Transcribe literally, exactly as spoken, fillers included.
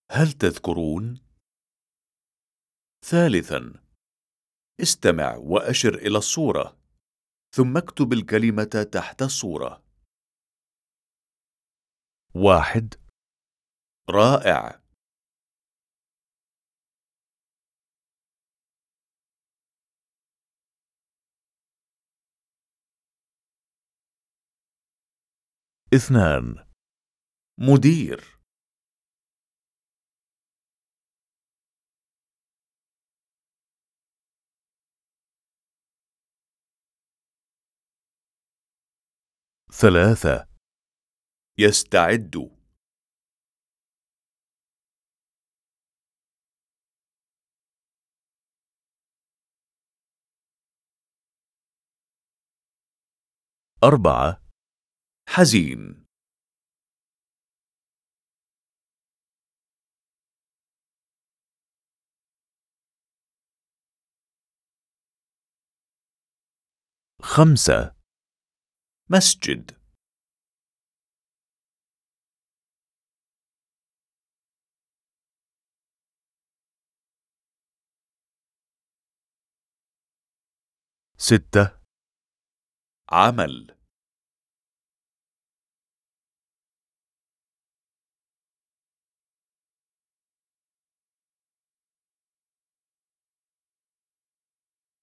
هل تذكرون؟ ثالثا، استمع وأشر إلى الصورة، ثم اكتب الكلمة تحت الصورة. واحد. رائع. اثنان. مدير. ثلاثة. يستعد. أربعة. حزين. خمسة. مسجد. ستة. عمل.